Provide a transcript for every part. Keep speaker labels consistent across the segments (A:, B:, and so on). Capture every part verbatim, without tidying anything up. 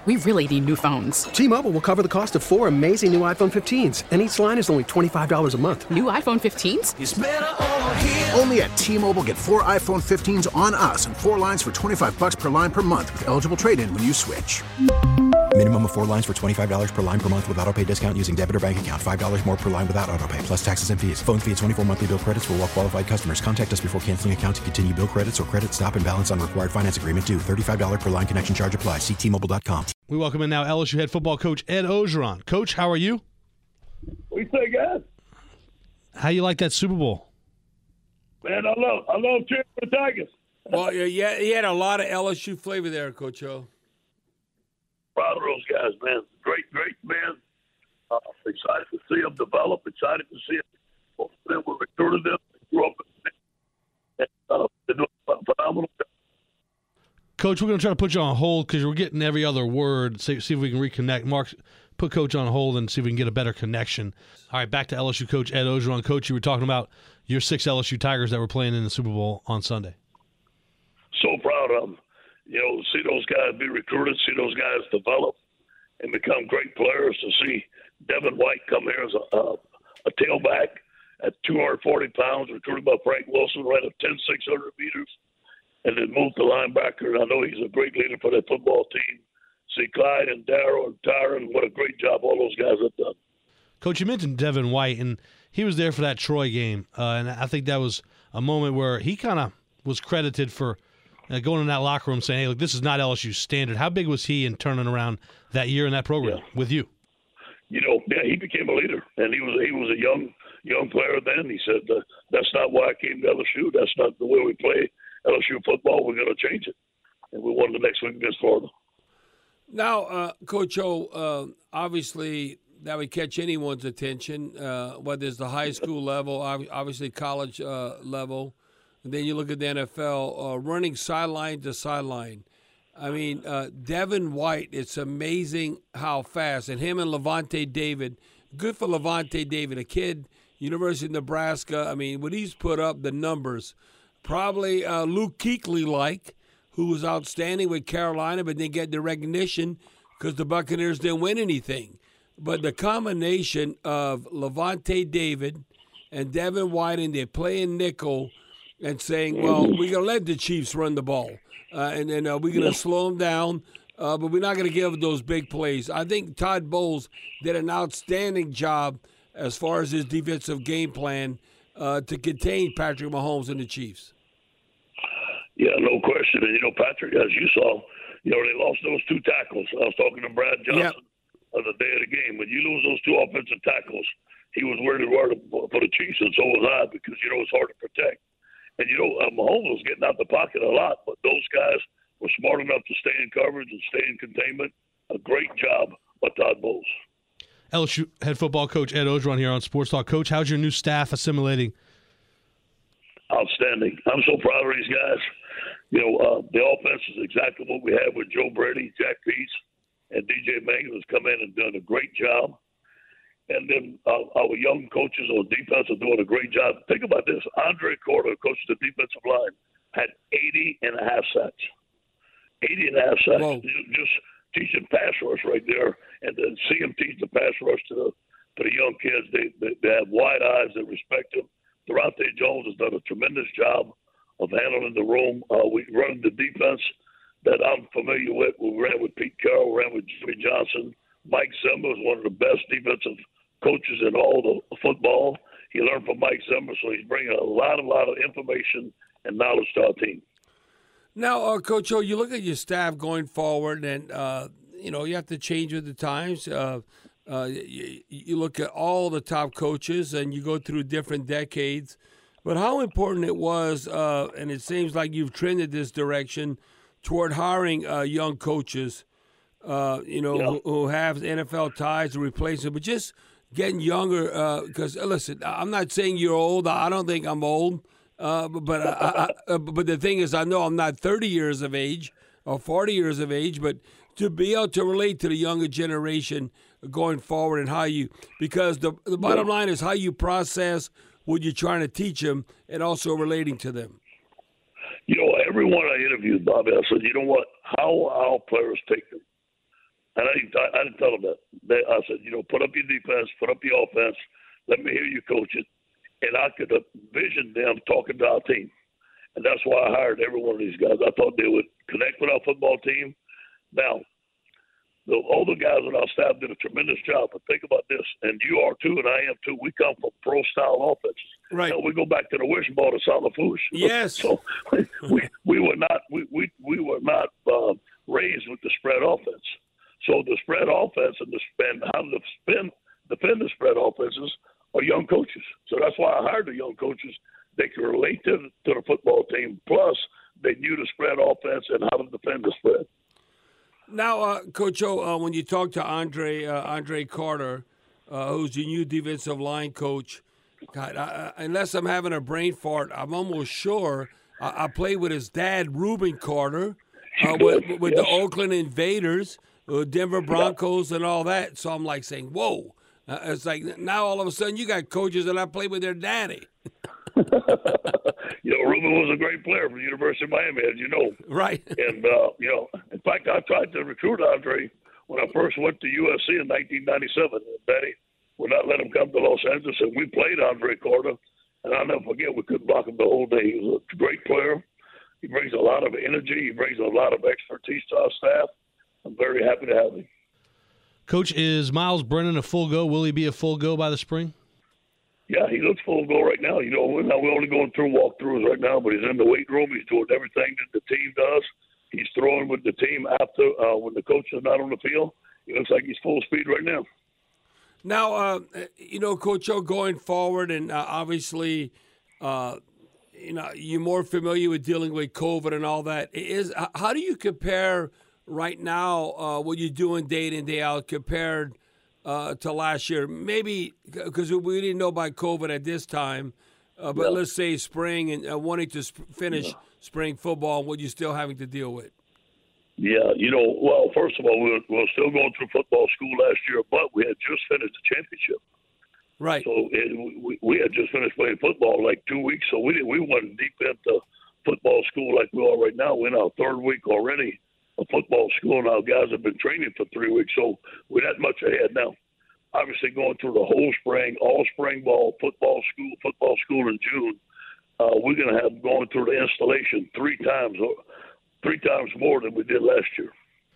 A: We really need new phones.
B: T-Mobile will cover the cost of four amazing new iPhone fifteens, and each line is only twenty-five dollars a month.
A: New iPhone fifteens?
C: It's better over here.
D: Only at T-Mobile, get four iPhone fifteens on us and four lines for twenty-five dollars per line per month with eligible trade-in when you switch.
E: Minimum of four lines for twenty-five dollars per line per month with autopay discount using debit or bank account. five dollars more per line without autopay, plus taxes and fees. Phone fee at twenty-four monthly bill credits for well qualified customers. Contact us before canceling account to continue bill credits or credit stop and balance on required finance agreement due. thirty-five dollars per line connection charge applies. See T Mobile dot com.
F: We welcome in now L S U head football coach Ed Orgeron. Coach, how are you?
G: We say, guys.
F: How you like that Super Bowl?
G: Man, I love, I love cheering for the Tigers.
H: Well, yeah, he had a lot of L S U flavor there, Coach O.
G: Proud of those guys, man. Great, great men. Uh, excited to see them develop. Excited to see it. Both of them were recruited them. They grew up and uh, they're doing a phenomenal job.
F: Coach, we're going to try to put you on hold because we're getting every other word. See, see if we can reconnect. Mark, put Coach on hold and see if we can get a better connection. All right, back to L S U coach Ed Orgeron. Coach, you were talking about your six L S U Tigers that were playing in the Super Bowl on Sunday.
G: So proud of them. You know, see those guys be recruited, see those guys develop and become great players. To see Devin White come here as a, a, a tailback at two hundred forty pounds, recruited by Frank Wilson, ran a ten six hundred meters, and then moved to linebacker. And I know he's a great leader for that football team. See Clyde and Darryl and Tyron, what a great job all those guys have done.
F: Coach, you mentioned Devin White, and he was there for that Troy game, uh, and I think that was a moment where he kind of was credited for Uh, going in that locker room saying, hey, look, this is not L S U's standard. How big was he in turning around that year in that program
G: yeah.
F: with you?
G: You know, yeah, he became a leader, and he was he was a young young player then. He said, uh, that's not why I came to L S U. That's not the way we play L S U football. We're going to change it. And we won the next week against Florida.
H: Now, uh, Coach O, uh, obviously that would catch anyone's attention, uh, whether it's the high school level, obviously college uh, level. And then you look at the N F L, uh, running sideline to sideline. I mean, uh, Devin White, it's amazing how fast. And him and Levante David, good for Levante David, a kid, University of Nebraska. I mean, when he's put up the numbers, probably uh, Luke Kuechly-like, who was outstanding with Carolina, but didn't get the recognition because the Buccaneers didn't win anything. But the combination of Levante David and Devin White, and they're playing nickel, and saying, well, we're going to let the Chiefs run the ball, uh, and then uh, we're going to slow them down, uh, but we're not going to give those big plays. I think Todd Bowles did an outstanding job as far as his defensive game plan uh, to contain Patrick Mahomes and the Chiefs.
G: Yeah, no question. And, you know, Patrick, as you saw, you know, they lost those two tackles. I was talking to Brad Johnson yep. on the day of the game. When you lose those two offensive tackles, he was worried for the Chiefs, and so was I, because, you know, it's hard to protect. And, you know, uh, Mahomes was getting out the pocket a lot, but those guys were smart enough to stay in coverage and stay in containment. A great job by Todd Bowles.
F: L S U head football coach Ed Orgeron here on Sports Talk. Coach, how's your new staff assimilating?
G: Outstanding. I'm so proud of these guys. You know, uh, the offense is exactly what we had with Joe Brady, Jack Pease, and D J Mangan has come in and done a great job. And then uh, our young coaches on defense are doing a great job. Think about this. Andre Corder, coach of the defensive line, had eighty and a half sacks. eighty and a half sacks. Whoa. Just teaching pass rush right there. And then see him teach the pass rush to the, to the young kids. They, they, they have wide eyes. They respect him. Durante Jones has done a tremendous job of handling the room. Uh, we run the defense that I'm familiar with. We ran with Pete Carroll, ran with Jimmy Johnson. Mike Zimmer is one of the best defensive coaches in all the football. He learned from Mike Zimmer, so he's bringing a lot, a lot of information and knowledge to our team.
H: Now, uh, Coach O, you look at your staff going forward, and uh, you know you have to change with the times. Uh, uh, you, you look at all the top coaches, and you go through different decades. But how important it was, uh, and it seems like you've trended this direction toward hiring uh, young coaches, uh, you know, yeah. who, who have N F L ties to replace them, but just getting younger. Because uh, listen, I'm not saying you're old. I don't think I'm old. Uh, but I, I, I, but the thing is, I know I'm not thirty years of age or forty years of age, but to be able to relate to the younger generation going forward and how you, because the the bottom line is how you process what you're trying to teach them and also relating to them.
G: You know, everyone I interviewed, Bobby, I said, you know what, how our players take them. And I didn't, I didn't tell them that. They, I said, you know, put up your defense, put up your offense. Let me hear you coach it. And I could envision them talking to our team. And that's why I hired every one of these guys. I thought they would connect with our football team. Now, the older guys on our staff did a tremendous job. But think about this, and you are too, and I am too. We come from pro-style offenses.
H: Right.
G: Now, we go back to the wishball to Salafouche.
H: Yes.
G: So we we were not we we, we were not uh, raised with the spread offense. So the spread offense and the and how to spin, defend the spread offenses are young coaches. So that's why I hired the young coaches. They can relate to, to the football team. Plus, they knew the spread offense and how to defend the spread.
H: Now, uh, Coach O, uh, when you talk to Andre uh, Andre Carter, uh, who's your new defensive line coach, God, I, I, unless I'm having a brain fart, I'm almost sure I, I played with his dad, Reuben Carter, uh, with, with yes. the Oakland Invaders, uh, Denver Broncos, and all that. So I'm like saying, whoa. Uh, it's like now all of a sudden you got coaches that I played with their daddy.
G: You know, Reuben was a great player for the University of Miami, as you know.
H: Right.
G: And, uh, you know, in fact, I tried to recruit Andre when I first went to U S C in nineteen ninety-seven. Betty would not let him come to Los Angeles, and we played Andre Carter. And I'll never forget, we couldn't block him the whole day. He was a great player. He brings a lot of energy. He brings a lot of expertise to our staff. I'm very happy to have him.
F: Coach, is Miles Brennan a full go? Will he be a full go by the spring?
G: Yeah, he looks full go right now. You know, we're, not, we're only going through walkthroughs right now, but he's in the weight room. He's doing everything that the team does. He's throwing with the team after uh, when the coach is not on the field. He looks like he's full speed right now.
H: Now, uh, you know, Coach O, going forward, and uh, obviously, uh, you know, you're more familiar with dealing with COVID and all that. Is how do you compare right now uh, what you're doing day in and day out compared Uh, to last year? Maybe because we didn't know about COVID at this time, uh, but yeah. let's say spring and uh, wanting to sp- finish yeah. spring football, what you're still having to deal with.
G: Yeah, you know, well, first of all, we were, we were still going through football school last year, but we had just finished the championship.
H: Right.
G: So it, we, we had just finished playing football like two weeks, so we didn't, we went deep into football school like we are right now. We're in our third week already of football school, and our guys have been training for three weeks, so we're that much ahead now. Obviously, going through the whole spring, all spring ball, football school, football school in June, uh, we're going to have going through the installation three times, three times more than we did last year.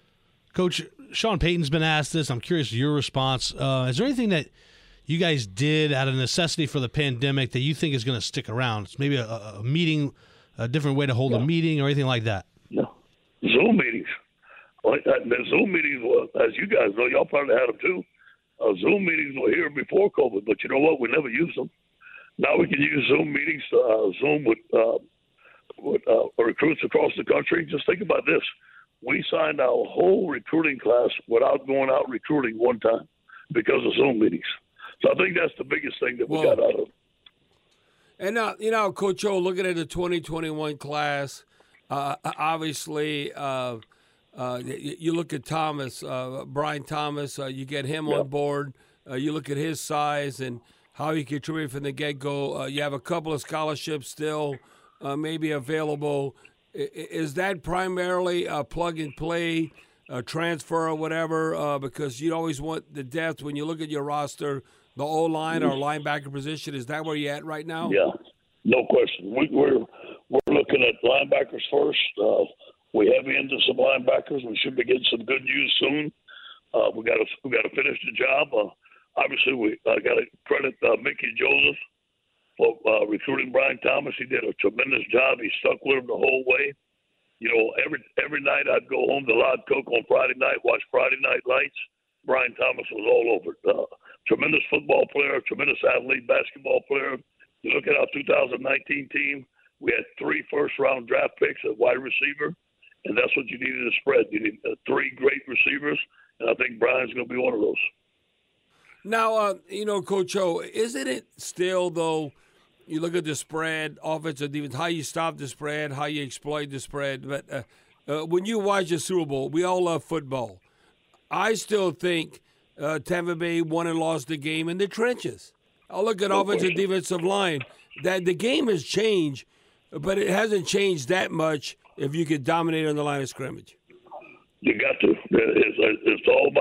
F: Coach, Sean Payton's been asked this. I'm curious your response. Uh, is there anything that you guys did out of necessity for the pandemic that you think is going to stick around? It's maybe a, a meeting, a different way to hold yeah. a meeting, or anything like that?
G: No, Zoom meetings. Like that. The Zoom meetings, well, as you guys know, y'all probably had them too. Uh, Zoom meetings were here before COVID, but you know what? We never used them. Now we can use Zoom meetings to uh, Zoom with, uh, with uh, recruits across the country. Just think about this. We signed our whole recruiting class without going out recruiting one time because of Zoom meetings. So I think that's the biggest thing that we Whoa. got out of it.
H: And, uh, you know, Coach O, looking at the twenty twenty-one class, uh, obviously uh, – Uh, you, you look at Thomas, uh, Brian Thomas, uh, you get him yep. on board. Uh, you look at his size and how he contributed from the get-go. Uh, you have a couple of scholarships still uh, maybe available. I, is that primarily a plug-and-play, a transfer or whatever? Uh, because you always want the depth when you look at your roster, the O-line or linebacker position. Is that where you're at right now?
G: Yeah, no question. We, we're, we're looking at linebackers first. Uh, We have into some linebackers. We should be getting some good news soon. Uh, we got to we got to finish the job. Uh, obviously, we I got to credit uh, Mickey Joseph for uh, recruiting Brian Thomas. He did a tremendous job. He stuck with him the whole way. You know, every every night I'd go home to Lod Cook on Friday night, watch Friday Night Lights. Brian Thomas was all over it. Uh, tremendous football player, tremendous athlete, basketball player. You look at our two thousand nineteen team. We had three first-round draft picks at wide receiver. And that's what you needed to spread. You need uh, three great receivers, and I think Brian's going to be one of those.
H: Now, uh, you know, Coach O, isn't it still, though, you look at the spread, offensive defense, how you stop the spread, how you exploit the spread. But uh, uh, when you watch the Super Bowl, we all love football. I still think uh, Tampa Bay won and lost the game in the trenches. I look at no offensive question. defensive line. That the game has changed, but it hasn't changed that much if you could dominate on the line of scrimmage.
G: You got to. It's, it's all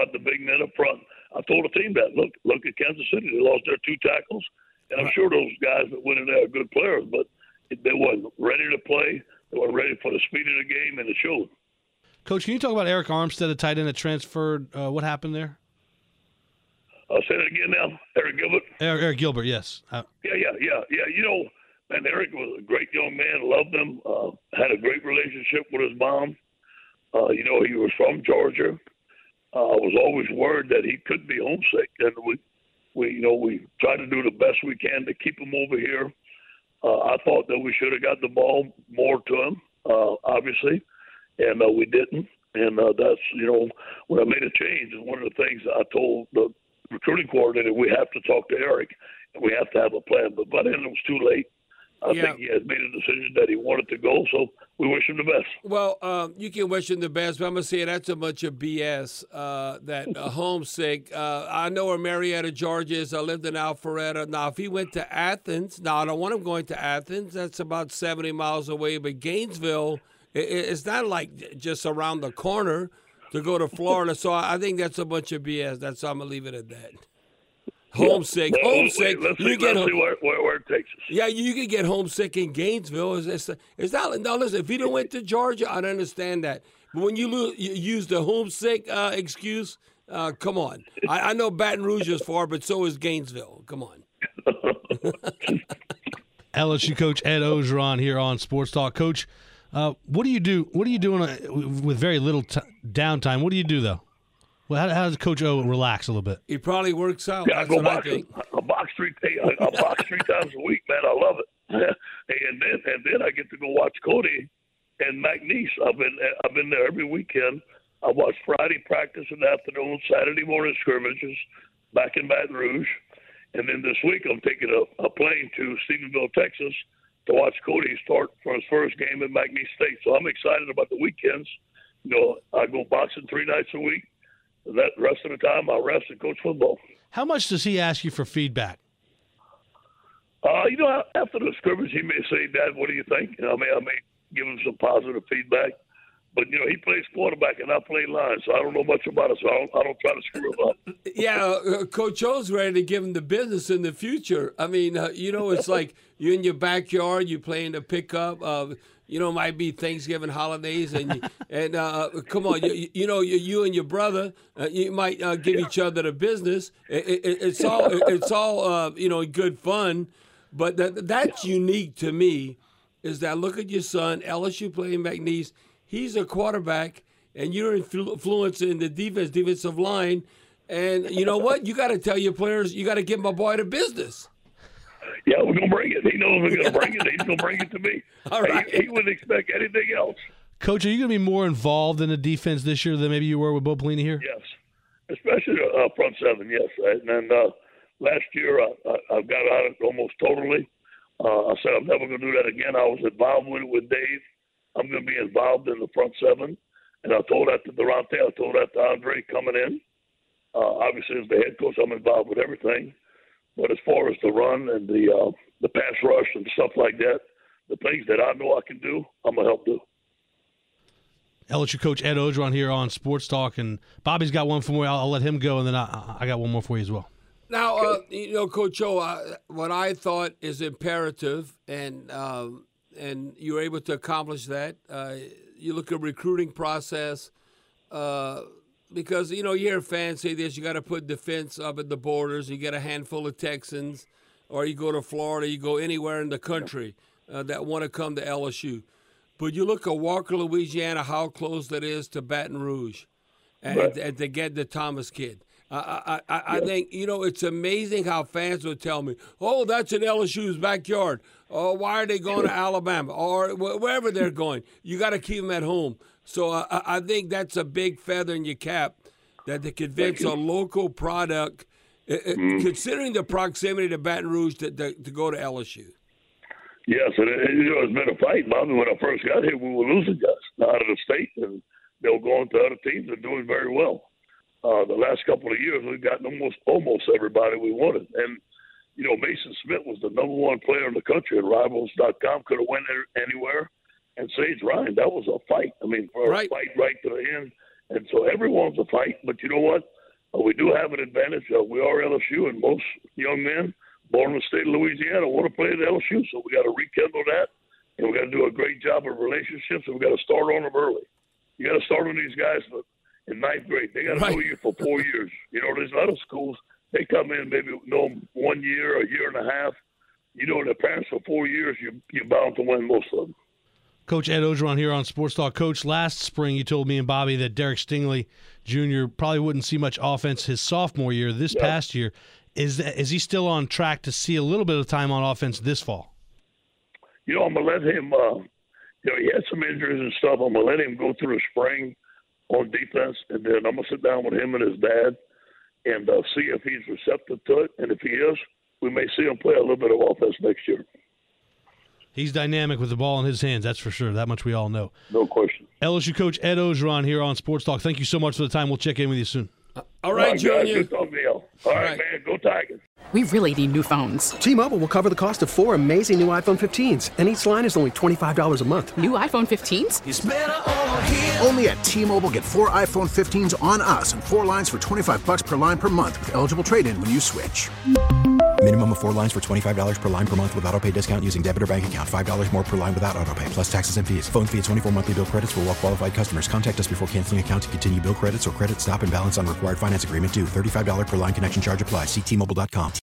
G: told the team that. Look, look at Kansas City. They lost their two tackles. And I'm sure those guys that went in there are good players, but they wasn't ready to play. They weren't ready for the speed of the game, and it showed.
F: Coach, can you talk about Eric Armstead, a tight end that transferred? Uh, what happened there?
G: I'll say it again now. Eric Gilbert.
F: Eric, Eric Gilbert, yes. Uh,
G: yeah, yeah, yeah, yeah. You know, man, Eric was a great young man. Loved him. Uh, had a great relationship with his mom. Uh, you know, he was from Georgia. I uh, was always worried that he could be homesick, and we, we, you know, we tried to do the best we can to keep him over here. Uh, I thought that we should have got the ball more to him, uh, obviously, and uh, we didn't. And uh, that's, you know, when I made a change, and one of the things I told the recruiting coordinator, we have to talk to Eric, and we have to have a plan. But by then it was too late. I
H: yeah.
G: think he had made a decision that he wanted to go, so we wish him the best.
H: Well, um, you can wish him the best, but I'm going to say that's a bunch of B S, uh, that uh, homesick. Uh, I know where Marietta, Georgia is. I lived in Alpharetta. Now, if he went to Athens, now I don't want him going to Athens. That's about seventy miles away. But Gainesville, it, it's not like just around the corner to go to Florida. So I think that's a bunch of B S. That's I'm going to leave it at that. Homesick,
G: well,
H: homesick.
G: Let's,
H: you
G: see,
H: get
G: let's see where, where, where it takes us.
H: Yeah, you could get homesick in Gainesville. It's, it's, it's not. Now, listen, if he didn't went to Georgia, I'd understand that. But when you, lo- you use the homesick uh, excuse, uh, come on. I, I know Baton Rouge is far, but so is Gainesville. Come on.
F: L S U coach Ed Orgeron here on Sports Talk. Coach, uh, what do you do? What are you doing with very little t- downtime? What do you do though? Well, how, how does Coach O relax a little bit?
H: He probably works out.
G: Yeah,
H: That's
G: I go
H: what
G: box,
H: I think.
G: I box three, I, I box three times a week, man. I love it. and then, and then I get to go watch Cody and McNeese. I've been, I've been there every weekend. I watch Friday practice in the afternoon, Saturday morning scrimmages, back in Baton Rouge, and then this week I'm taking a, a plane to Stephenville, Texas, to watch Cody start for his first game at McNeese State. So I'm excited about the weekends. You know, I go boxing three nights a week. That rest of the time, I rest and coach football.
F: How much does he ask you for feedback?
G: Uh, you know, after the scrimmage, he may say, "Dad, what do you think?" You know, I may, I may give him some positive feedback. But you know, he plays quarterback and I play line, so I don't know much about it. So I don't, I don't try to screw him up.
H: Yeah, uh, Coach O's ready to give him the business in the future. I mean, uh, you know, it's like you're in your backyard, you're playing the pickup. Uh, You know, it might be Thanksgiving holidays, and you, and uh, come on, you, you know, you, you and your brother, uh, you might uh, give each other the business. It, it, it's all it's all uh, you know, good fun, but that, that's unique to me. Is that look at your son, L S U playing McNeese. He's a quarterback, and you're influ- influencing the defense, defensive line, and you know what? You got to tell your players, you got to give my boy the business.
G: Yeah, we're going to bring it. He knows we're going to bring it. He's going to bring it to me.
H: All right.
G: He, he wouldn't expect anything else.
F: Coach, are you going to be more involved in the defense this year than maybe you were with Bo Pelini here?
G: Yes, especially uh, front seven, yes. And then uh, last year I, I, I got out of it almost totally. Uh, I said I'm never going to do that again. I was involved with it with Dave. I'm going to be involved in the front seven. And I told that to Durante. I told that to Andre coming in. Uh, obviously, as the head coach, I'm involved with everything. But as far as the run and the uh, the pass rush and stuff like that, the things that I know I can do, I'm going to help do.
F: L S U coach Ed Orgeron here on Sports Talk. And Bobby's got one for me. I'll, I'll let him go, and then I, I got one more for you as well.
H: Now, uh, you know, Coach O, uh, what I thought is imperative, and um, and you were able to accomplish that. Uh, you look at recruiting process, uh, because, you know, you hear fans say this, you got to put defense up at the borders. You get a handful of Texans, or you go to Florida, you go anywhere in the country uh, that want to come to L S U. But you look at Walker, Louisiana, how close that is to Baton Rouge, and,
G: Right.
H: and to get the Thomas kid. I, I, I, I think, you know, it's amazing how fans would tell me, oh, that's in L S U's backyard. Oh, why are they going to Alabama? Or wherever they're going. You got to keep them at home. So uh, I think that's a big feather in your cap, that to convince a local product, uh, mm. considering the proximity to Baton Rouge, to, to, to go to L S U.
G: Yes, and it, you know, it's been a fight, Bobby. When I first got here, we were losing guys out of the state, and they were going to other teams and doing very well. Uh, the last couple of years, we've gotten almost almost everybody we wanted. And, you know, Mason Smith was the number one player in the country, and Rivals dot com could have went anywhere. And Sage Ryan, that was a fight. I mean, for
H: right.
G: a fight right to the end. And so everyone's a fight. But you know what? uh, we do have an advantage. Uh, we are L S U, and most young men born in the state of Louisiana want to play at L S U, so we got to rekindle that, and we got to do a great job of relationships, and we got to start on them early. You got to start on these guys in ninth grade. They got to
H: Right.
G: know you for four years. You know, there's a lot of schools, they come in, maybe know them one year, a year and a half. You know, their parents for four years, you, you're bound to win most of them.
F: Coach Ed Ogeron here on Sports Talk. Coach, last spring you told me and Bobby that Derek Stingley Junior probably wouldn't see much offense his sophomore year. This
G: Yeah.
F: past year, is that, is he still on track to see a little bit of time on offense this fall?
G: You know, I'm going to let him, uh, you know, he had some injuries and stuff. I'm going to let him go through the spring on defense, and then I'm going to sit down with him and his dad and uh, see if he's receptive to it. And if he is, we may see him play a little bit of offense next year.
F: He's dynamic with the ball in his hands, that's for sure. That much we all know.
G: No question.
F: L S U coach Ed Ogeron here on Sports Talk. Thank you so much for the time. We'll check in with you soon.
H: All right,
G: guys,
H: Junior.
G: good talking to y'all. All right,
H: right.
G: man. Go Tigers.
A: We really need new phones.
B: T-Mobile will cover the cost of four amazing new iPhone fifteens, and each line is only twenty-five dollars a month.
A: New iPhone fifteens?
D: Only at T-Mobile, get four iPhone fifteens on us and four lines for twenty-five bucks per line per month with eligible trade-in when you switch.
E: Minimum of four lines for twenty-five dollars per line per month with auto pay discount using debit or bank account. five dollars more per line without auto pay, plus taxes and fees. Phone fee at twenty-four monthly bill credits for well-qualified customers. Contact us before canceling account to continue bill credits or credit stop and balance on required finance agreement due. thirty-five dollars per line connection charge applies. See T Mobile dot com.